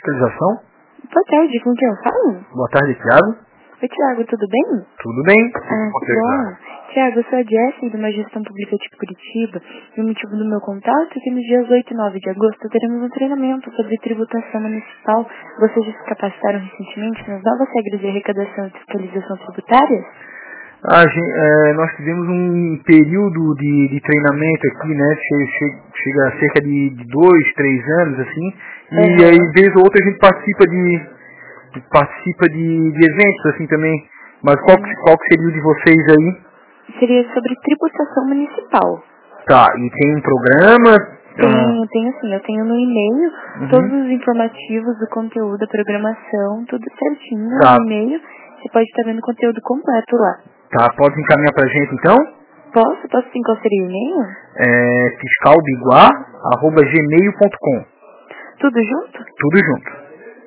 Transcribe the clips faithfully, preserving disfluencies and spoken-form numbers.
Fiscalização. Boa tarde, com quem eu falo? Boa tarde, Thiago. Oi, Thiago, tudo bem? Tudo bem? Ah, que bom. Tiago, eu sou a Jessie, de uma gestão pública de Curitiba, e o motivo do meu contato é que nos dias oito e nove de agosto teremos um treinamento sobre tributação municipal. Vocês já se capacitaram recentemente nas novas regras de arrecadação e fiscalização tributárias? Ah, gente, é, nós tivemos um período de, de treinamento aqui, né? Che, che, chega a cerca de, de dois, três anos, assim. E Uhum. aí, vez ou outra, a gente participa de, de participa de, de eventos, assim, também. Mas qual, que- qual que seria o de vocês aí? Seria sobre tributação municipal. Tá, e tem um programa? Ah, Tenho, tenho sim, eu tenho no e-mail todos uhum. os informativos do conteúdo, a programação, tudo certinho Tá, no e-mail. Você pode estar vendo o conteúdo completo lá. tá, pode encaminhar pra gente, então? Posso? Posso sim, qual seria o e-mail? É fiscalbiguá arroba gmail ponto com. Tudo junto? Tudo junto.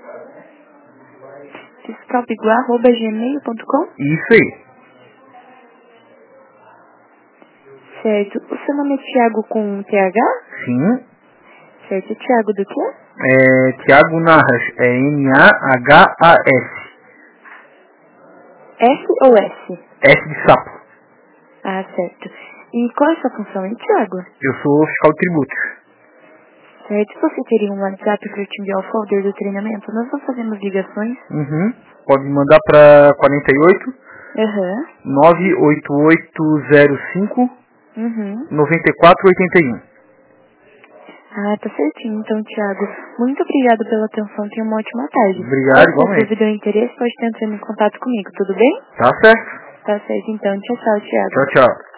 fiscalbiguá arroba gmail ponto com. Isso aí. Certo. O seu nome é Thiago com T H? Sim. Certo. Thiago do quê? É Thiago Narras. É N A H A S. S ou S? S de sapo. Ah, certo. E qual é a sua função, hein, Thiago? Eu sou fiscal de tributos. Certo. Você teria um WhatsApp para eu te enviar o folder do treinamento? Nós não fazemos ligações. Uhum. Pode mandar para quarenta e oito, Aham. nove oito oito zero cinco, Uhum. noventa e quatro oitenta e um. Ah, tá certinho. Então, Thiago, muito obrigado pela atenção. Tenha uma ótima tarde. Obrigado, Qualquer igualmente. dúvida ou interesse, pode estar entrando em contato comigo, tudo bem? Tá certo? Tá certo, então. Tchau, tchau, Thiago. Tchau, tchau.